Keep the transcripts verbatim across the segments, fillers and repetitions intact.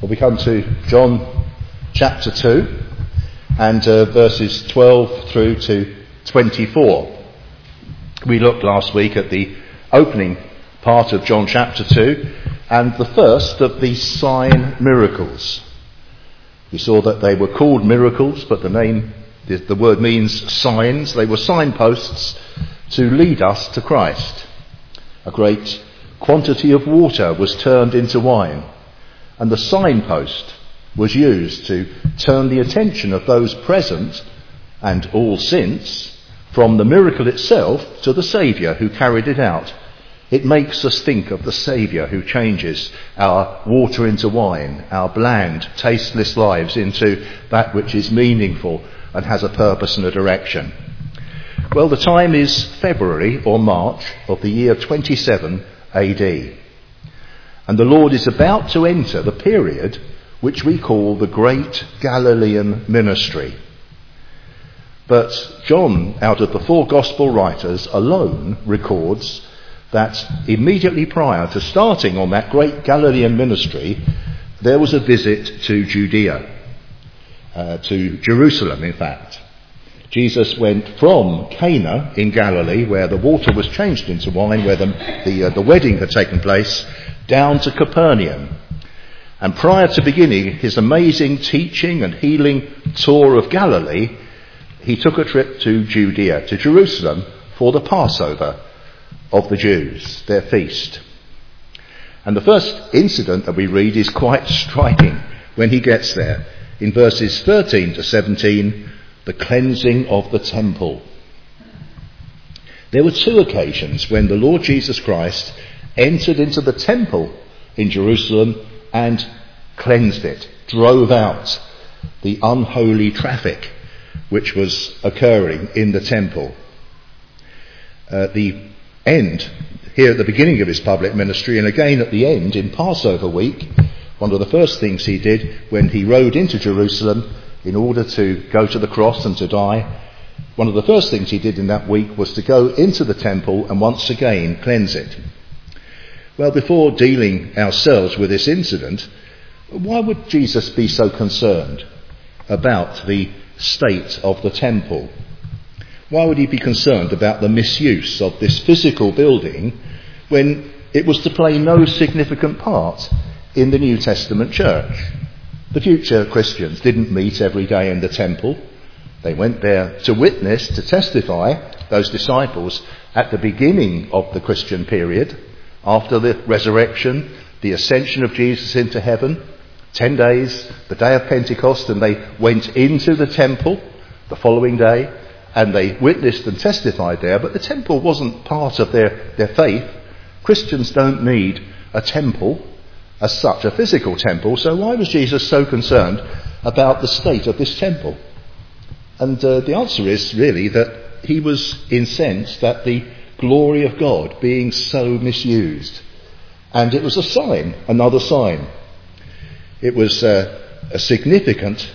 Well, we come to John chapter two and uh, verses twelve through to twenty-four. We looked last week at the opening part of John chapter two and the first of the sign miracles. We saw that they were called miracles, but the name, the, the word means signs. They were signposts to lead us to Christ. A great quantity of water was turned into wine, and the signpost was used to turn the attention of those present and all since from the miracle itself to the Saviour who carried it out. It makes us think of the Saviour who changes our water into wine, our bland, tasteless lives into that which is meaningful and has a purpose and a direction. Well, the time is February or March of the year twenty-seven A D. And the Lord is about to enter the period which we call the Great Galilean Ministry. But John, out of the four Gospel writers, alone records that immediately prior to starting on that Great Galilean Ministry, there was a visit to Judea, uh, to Jerusalem in fact. Jesus went from Cana in Galilee, where the water was changed into wine, where the, the, uh, the wedding had taken place, down to Capernaum. And prior to beginning his amazing teaching and healing tour of Galilee, he took a trip to Judea, to Jerusalem, for the Passover of the Jews, their feast. And the first incident that we read is quite striking when he gets there. In verses thirteen to seventeen, the cleansing of the temple. There were two occasions when the Lord Jesus Christ entered into the temple in Jerusalem and cleansed it, drove out the unholy traffic which was occurring in the temple. Uh, the end, here at the beginning of his public ministry and again at the end in Passover week, one of the first things he did when he rode into Jerusalem in order to go to the cross and to die, one of the first things he did in that week was to go into the temple and once again cleanse it. Well, before dealing ourselves with this incident, why would Jesus be so concerned about the state of the temple? Why would he be concerned about the misuse of this physical building when it was to play no significant part in the New Testament church? The future Christians didn't meet every day in the temple. They went there to witness, to testify, those disciples, at the beginning of the Christian period, after the resurrection, the ascension of Jesus into heaven, ten days, the day of Pentecost, and they went into the temple the following day, and they witnessed and testified there, but the temple wasn't part of their, their faith. Christians don't need a temple as such, a physical temple, so why was Jesus so concerned about the state of this temple? And uh, the answer is really that he was incensed at the glory of God being so misused. And it was a sign, another sign. It was uh, a significant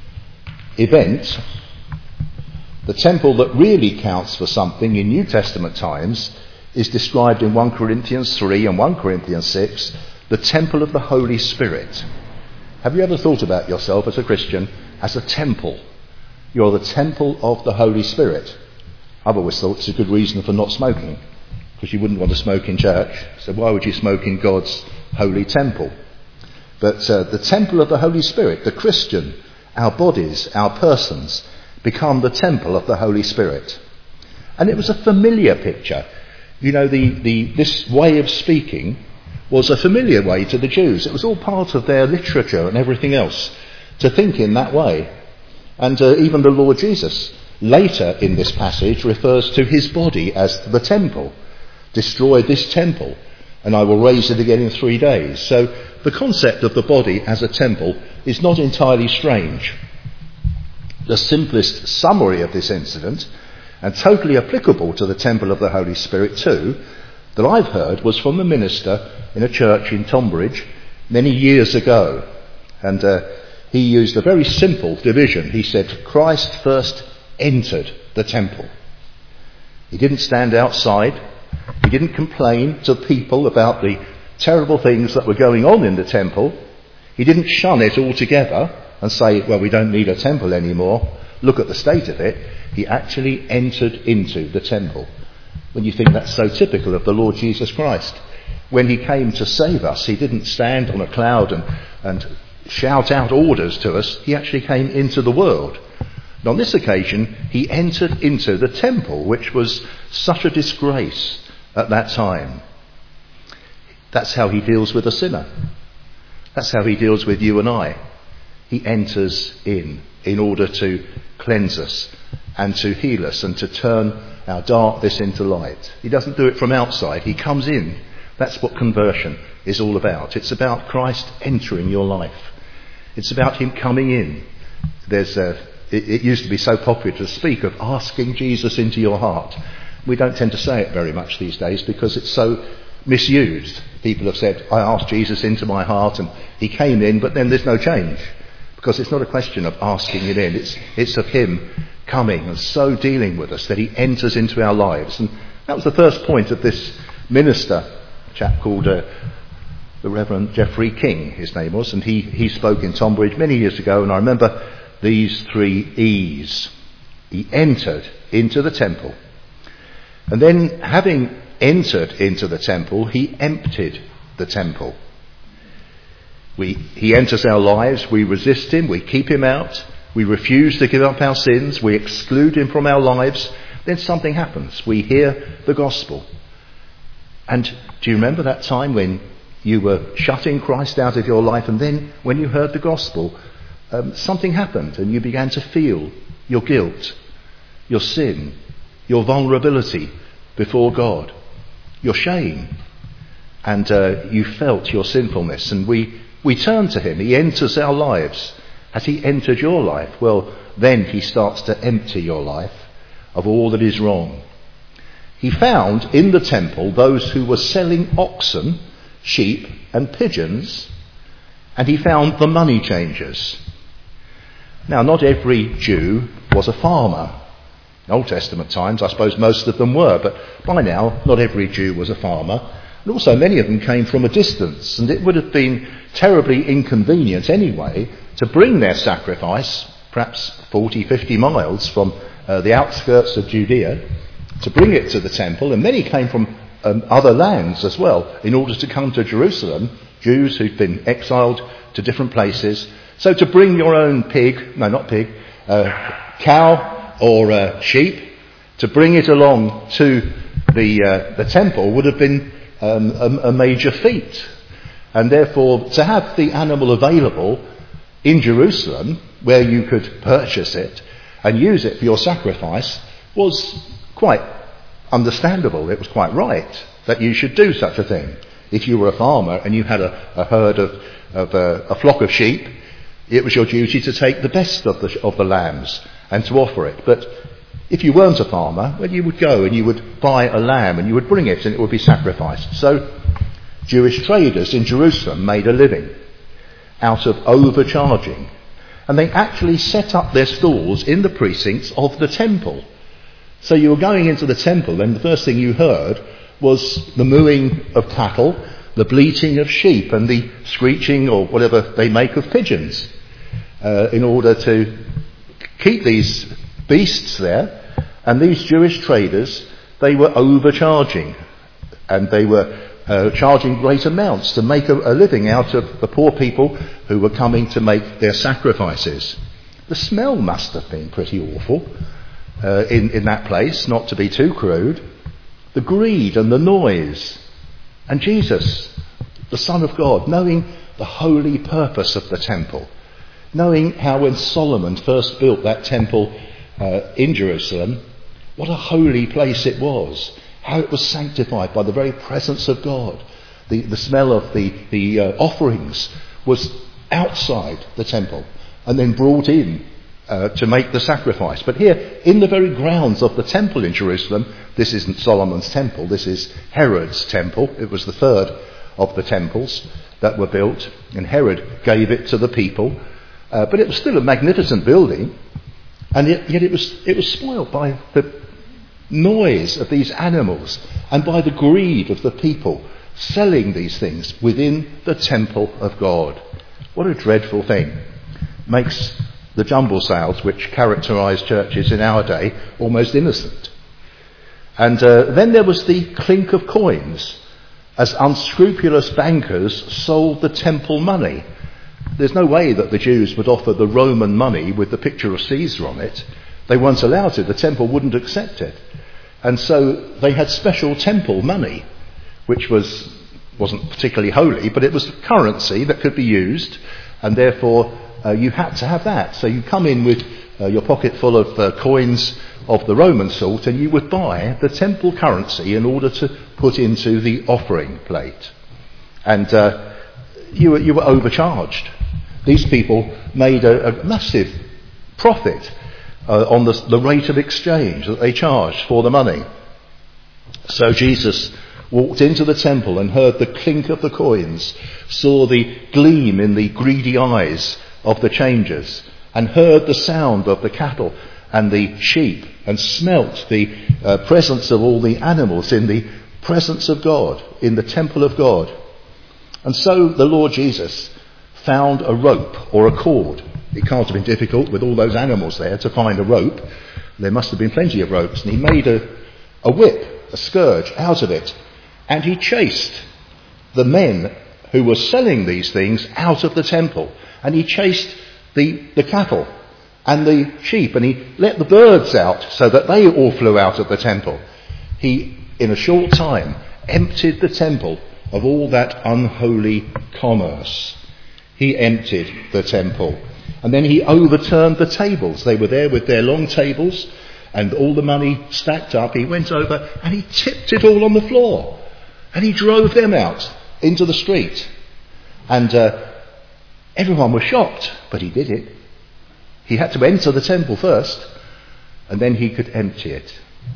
event. The temple that really counts for something in New Testament times is described in First Corinthians three and First Corinthians six, the temple of the Holy Spirit. Have you ever thought about yourself as a Christian as a temple? You're the temple of the Holy Spirit. I've always thought it's a good reason for not smoking, because you wouldn't want to smoke in church, so why would you smoke in God's holy temple? But uh, the temple of the Holy Spirit, the Christian, our bodies, our persons, become the temple of the Holy Spirit. And it was a familiar picture. You know, the, the this way of speaking was a familiar way to the Jews. It was all part of their literature and everything else to think in that way. And uh, even the Lord Jesus later in this passage refers to his body as the temple. Destroy this temple and I will raise it again in three days. So the concept of the body as a temple is not entirely strange. The simplest summary of this incident, and totally applicable to the temple of the Holy Spirit too, that I've heard was from a minister in a church in Tonbridge many years ago. And uh, he used a very simple division. He said Christ first entered the temple. He didn't stand outside. He didn't complain to people about the terrible things that were going on in the temple. He didn't shun it altogether and say, well, we don't need a temple anymore. Look at the state of it. He actually entered into the temple. When you think that's so typical of the Lord Jesus Christ. When he came to save us, he didn't stand on a cloud and, and shout out orders to us. He actually came into the world. And on this occasion, he entered into the temple, which was such a disgrace at that time. That's how he deals with a sinner. That's how he deals with you and I. He enters in, in order to cleanse us and to heal us and to turn our darkness into light. He doesn't do it from outside. He comes in. That's what conversion is all about. It's about Christ entering your life. It's about him coming in. There's a, it, it used to be so popular to speak of asking Jesus into your heart. We don't tend to say it very much these days because it's so misused. People have said, I asked Jesus into my heart and he came in, but then there's no change. Because it's not a question of asking it in. It's, it's of him coming and so dealing with us that he enters into our lives. And that was the first point of this minister, a chap called uh, the Reverend Geoffrey King, his name was, and he, he spoke in Tonbridge many years ago, and I remember these three E's. He entered into the temple. And then, having entered into the temple, he emptied the temple. We, he enters our lives, we resist him, we keep him out, we refuse to give up our sins, we exclude him from our lives, then something happens. We hear the gospel. And do you remember that time when you were shutting Christ out of your life, and then when you heard the gospel, um, something happened and you began to feel your guilt, your sin, your vulnerability before God, your shame, and uh, you felt your sinfulness, and we We turn to him. He enters our lives. Has he entered your life? Well, then he starts to empty your life of all that is wrong. He found in the temple those who were selling oxen, sheep and pigeons, and he found the money changers. Now, not every Jew was a farmer. In Old Testament times, I suppose most of them were, but by now, not every Jew was a farmer. And also many of them came from a distance, and it would have been terribly inconvenient anyway to bring their sacrifice, perhaps forty, fifty miles from uh, the outskirts of Judea, to bring it to the temple. And many came from um, other lands as well in order to come to Jerusalem, Jews who'd been exiled to different places. So to bring your own pig, no not pig, uh, cow or uh, sheep, to bring it along to the, uh, the temple would have been Um, a, a major feat. And therefore, to have the animal available in Jerusalem, where you could purchase it and use it for your sacrifice, was quite understandable. It was quite right that you should do such a thing. If you were a farmer and you had a, a herd of, of uh, a flock of sheep, it was your duty to take the best of the, of the lambs and to offer it. But if you weren't a farmer, well, you would go and you would buy a lamb and you would bring it and it would be sacrificed. So Jewish traders in Jerusalem made a living out of overcharging. And they actually set up their stalls in the precincts of the temple. So you were going into the temple and the first thing you heard was the mooing of cattle, the bleating of sheep and the screeching or whatever they make of pigeons, uh, in order to keep these beasts there. And these Jewish traders, they were overcharging, and they were uh, charging great amounts to make a, a living out of the poor people who were coming to make their sacrifices. The smell must have been pretty awful uh, in, in that place, not to be too crude. The greed and the noise. And Jesus, the Son of God, knowing the holy purpose of the temple, knowing how when Solomon first built that temple Uh, in Jerusalem, what a holy place it was, how it was sanctified by the very presence of God. The, the smell of the, the uh, offerings was outside the temple and then brought in uh, to make the sacrifice. But here, in the very grounds of the temple in Jerusalem, this isn't Solomon's temple, this is Herod's temple. It was the third of the temples that were built, and Herod gave it to the people. Uh, but it was still a magnificent building. And yet, yet it was it was spoiled by the noise of these animals and by the greed of the people selling these things within the temple of God. What a dreadful thing. Makes the jumble sales which characterise churches in our day almost innocent. And uh, then there was the clink of coins as unscrupulous bankers sold the temple money. There's no way that the Jews would offer the Roman money with the picture of Caesar on it. They weren't allowed to. The temple wouldn't accept it. And so they had special temple money, which was, wasn't particularly holy, but it was currency that could be used, and therefore uh, you had to have that. So you come in with uh, your pocket full of uh, coins of the Roman sort, and you would buy the temple currency in order to put into the offering plate. And uh, you were, you were overcharged. These people made a, a massive profit uh, on the, the rate of exchange that they charged for the money. So Jesus walked into the temple and heard the clink of the coins, saw the gleam in the greedy eyes of the changers, and heard the sound of the cattle and the sheep, and smelt the uh, presence of all the animals in the presence of God, in the temple of God. And so the Lord Jesus found a rope or a cord. It can't have been difficult with all those animals there to find a rope. There must have been plenty of ropes. And he made a, a whip, a scourge out of it. And he chased the men who were selling these things out of the temple. And he chased the, the cattle and the sheep, and he let the birds out so that they all flew out of the temple. He, in a short time, emptied the temple of all that unholy commerce. He emptied the temple. And then he overturned the tables. They were there with their long tables and all the money stacked up. He went over and he tipped it all on the floor. And he drove them out into the street. And uh, everyone was shocked, but he did it. He had to enter the temple first, and then he could empty it.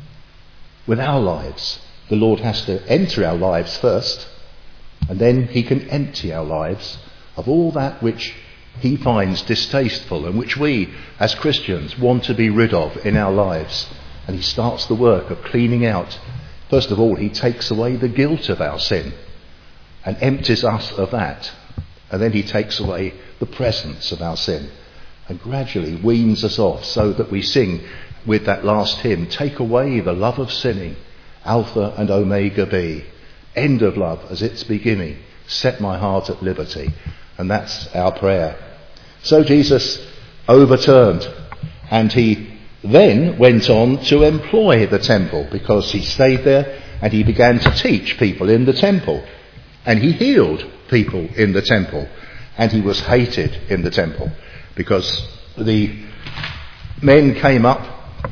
With our lives, the Lord has to enter our lives first, and then he can empty our lives of all that which he finds distasteful and which we, as Christians, want to be rid of in our lives. And he starts the work of cleaning out. First of all, he takes away the guilt of our sin and empties us of that. And then he takes away the presence of our sin and gradually weans us off, so that we sing with that last hymn, take away the love of sinning, Alpha and Omega be, end of love as its beginning, set my heart at liberty. And that's our prayer. So Jesus overturned, and he then went on to employ the temple, because he stayed there and he began to teach people in the temple, and he healed people in the temple, and he was hated in the temple, because the men came up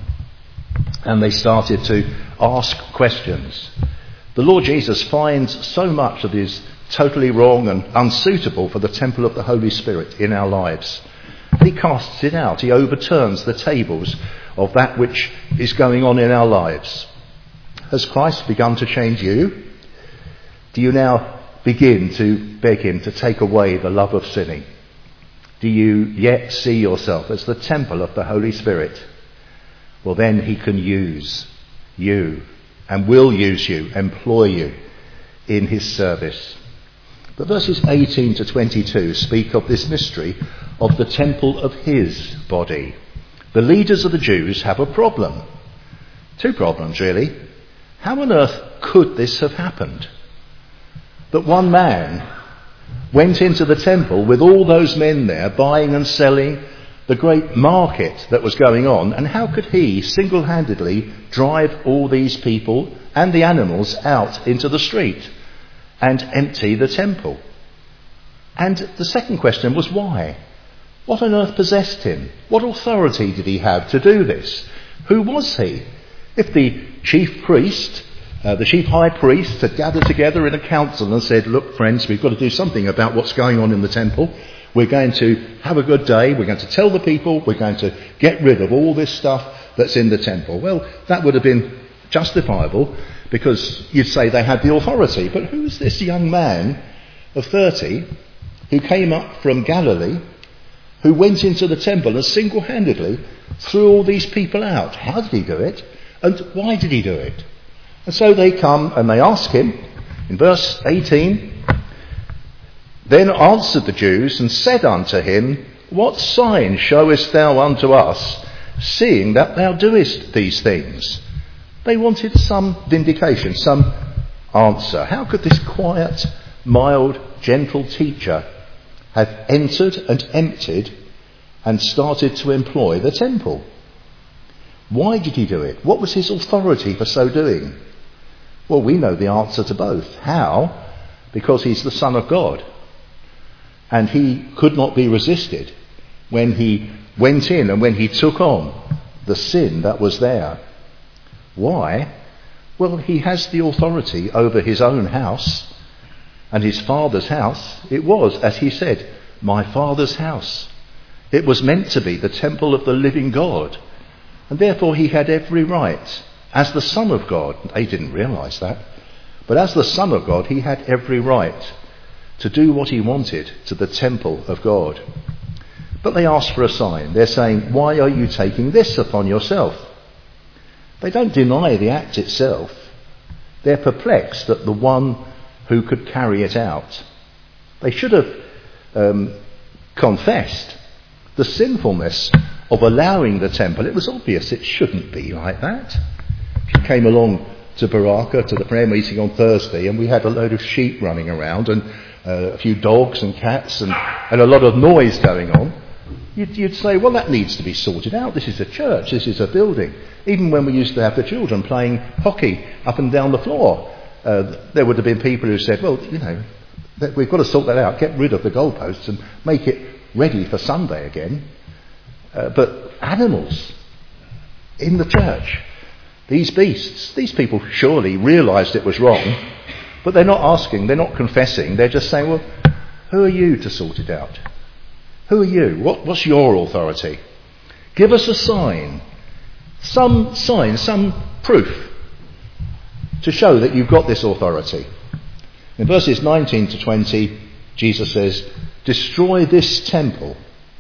and they started to ask questions. The Lord Jesus finds so much that is totally wrong and unsuitable for the temple of the Holy Spirit in our lives. And he casts it out. He overturns the tables of that which is going on in our lives. Has Christ begun to change you? Do you now begin to beg him to take away the love of sinning? Do you yet see yourself as the temple of the Holy Spirit? Well, then he can use you and will use you, employ you in his service. But verses eighteen to twenty-two speak of this mystery of the temple of his body. The leaders of the Jews have a problem. Two problems, really. How on earth could this have happened? That one man went into the temple with all those men there buying and selling, the great market that was going on, and how could he single-handedly drive all these people and the animals out into the street and empty the temple? And the second question was why? What on earth possessed him? What authority did he have to do this? Who was he? If the chief priest, uh, the chief high priest had gathered together in a council and said, look friends, we've got to do something about what's going on in the temple. We're going to have a good day. We're going to tell the people. We're going to get rid of all this stuff that's in the temple. Well, that would have been justifiable because you'd say they had the authority. But who's this young man of thirty who came up from Galilee, who went into the temple and single-handedly threw all these people out? How did he do it? And why did he do it? And so they come and they ask him in verse eighteen, then answered the Jews and said unto him, What sign showest thou unto us, seeing that thou doest these things? They wanted some vindication, some answer. How could this quiet, mild, gentle teacher have entered and emptied and started to employ the temple? Why did he do it? What was his authority for so doing? Well, we know the answer to both. How? Because he's the Son of God. And he could not be resisted when he went in and when he took on the sin that was there. Why? Well, he has the authority over his own house and his Father's house. It was, as he said, my Father's house. It was meant to be the temple of the living God. And therefore he had every right, as the Son of God. They didn't realise that. But as the Son of God, he had every right to do what he wanted to the temple of God. But they asked for a sign. They're saying, why are you taking this upon yourself? They don't deny the act itself. They're perplexed at the one who could carry it out. They should have um, confessed the sinfulness of allowing the temple. It was obvious it shouldn't be like that. She came along to Baraka, to the prayer meeting on Thursday, and we had a load of sheep running around and uh, a few dogs and cats and, and a lot of noise going on. You'd, you'd say, well, that needs to be sorted out. This is a church, this is a building. Even when we used to have the children playing hockey up and down the floor, uh, there would have been people who said, well, you know, we've got to sort that out, get rid of the goalposts and make it ready for Sunday again. Uh, but animals in the church, these beasts, these people surely realised it was wrong, but they're not asking, they're not confessing, they're just saying, well, who are you to sort it out? Who are you? What, what's your authority? Give us a sign, some sign, some proof to show that you've got this authority. In verses nineteen to twenty, Jesus says, destroy this temple,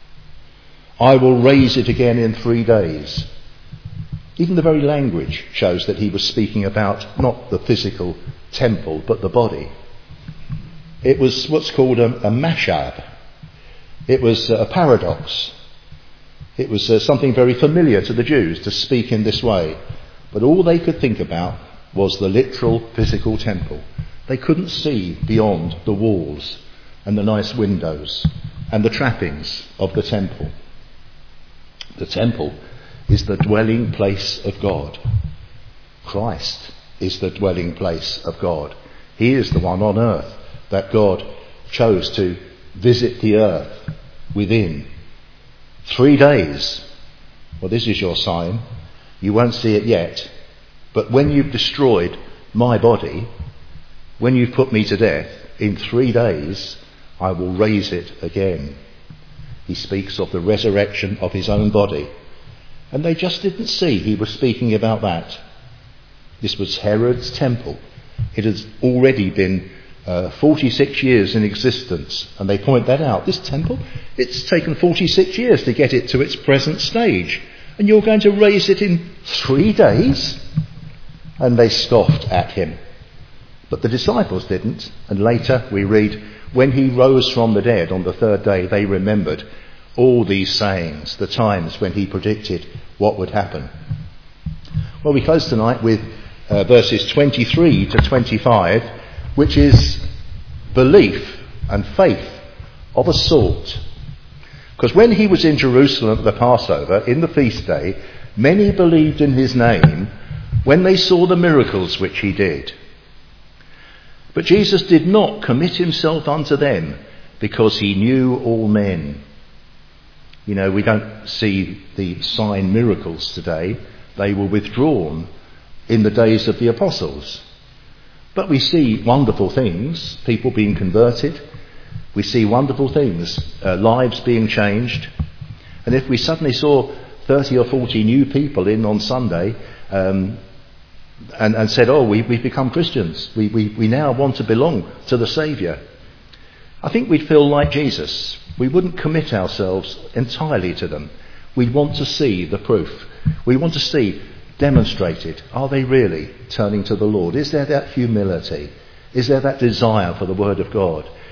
I will raise it again in three days. Even the very language shows that he was speaking about not the physical temple, but the body. It was what's called a, a mashab. It was a paradox. It was uh, something very familiar to the Jews to speak in this way. But all they could think about was the literal physical temple. They couldn't see beyond the walls and the nice windows and the trappings of the temple. The temple is the dwelling place of God. Christ is the dwelling place of God. He is the one on earth that God chose to visit the earth within. Three days. Well, this is your sign. You won't see it yet. But when you've destroyed my body, when you've put me to death, in three days I will raise it again. He speaks of the resurrection of his own body. And they just didn't see he was speaking about that. This was Herod's temple. It has already been uh, forty-six years in existence. And they point that out. This temple, it's taken forty-six years to get it to its present stage. And you're going to raise it in three days? And they scoffed at him. But the disciples didn't. And later we read, when he rose from the dead on the third day, they remembered all these sayings, the times when he predicted what would happen. Well, we close tonight with uh, verses twenty-three to twenty-five, which is belief and faith of a sort. Because when he was in Jerusalem at the Passover, in the feast day, many believed in his name when they saw the miracles which he did. But Jesus did not commit himself unto them, because he knew all men. You know, we don't see the sign miracles today. They were withdrawn in the days of the apostles. But we see wonderful things, people being converted. We see wonderful things, uh, lives being changed. And if we suddenly saw thirty or forty new people in on Sunday, um, and, and said, oh, we, we've become Christians, we, we, we now want to belong to the Saviour, I think we'd feel like Jesus. We wouldn't commit ourselves entirely to them. We'd want to see the proof. We want to see demonstrated. Are they really turning to the Lord? Is there that humility? Is there that desire for the Word of God?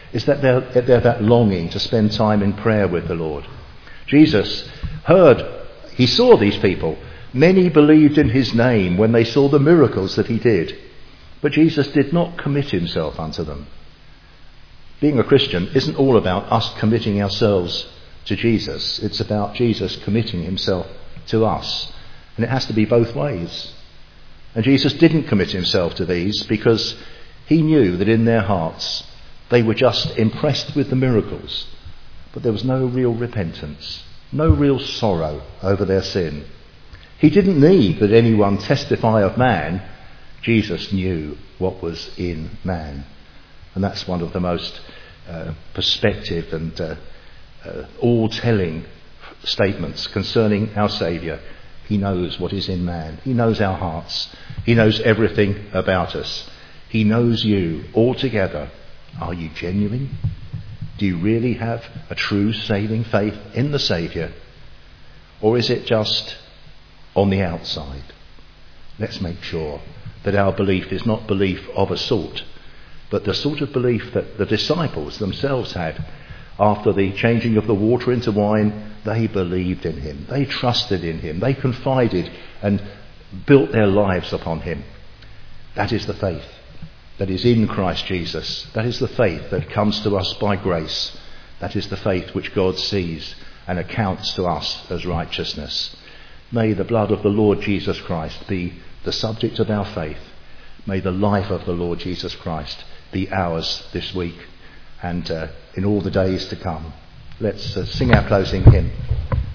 is that they're, they're that longing to spend time in prayer with the Lord. Jesus heard, he saw these people. Many believed in his name when they saw the miracles that he did. But Jesus did not commit himself unto them. Being a Christian isn't all about us committing ourselves to Jesus. It's about Jesus committing himself to us. And it has to be both ways. And Jesus didn't commit himself to these because he knew that in their hearts they were just impressed with the miracles. But there was no real repentance, no real sorrow over their sin. He didn't need that anyone testify of man. Jesus knew what was in man. And that's one of the most uh, perspective and uh, uh, all-telling statements concerning our Saviour. He knows what is in man. He knows our hearts. He knows everything about us. He knows you altogether. Are you genuine? Do you really have a true saving faith in the Saviour? Or is it just on the outside? Let's make sure that our belief is not belief of a sort, but the sort of belief that the disciples themselves had. After the changing of the water into wine, they believed in him. They trusted in him. They confided and built their lives upon him. That is the faith that is in Christ Jesus. That is the faith that comes to us by grace. That is the faith which God sees and accounts to us as righteousness. May the blood of the Lord Jesus Christ be the subject of our faith. May the life of the Lord Jesus Christ be ours this week and uh, in all the days to come. Let's uh, sing our closing hymn.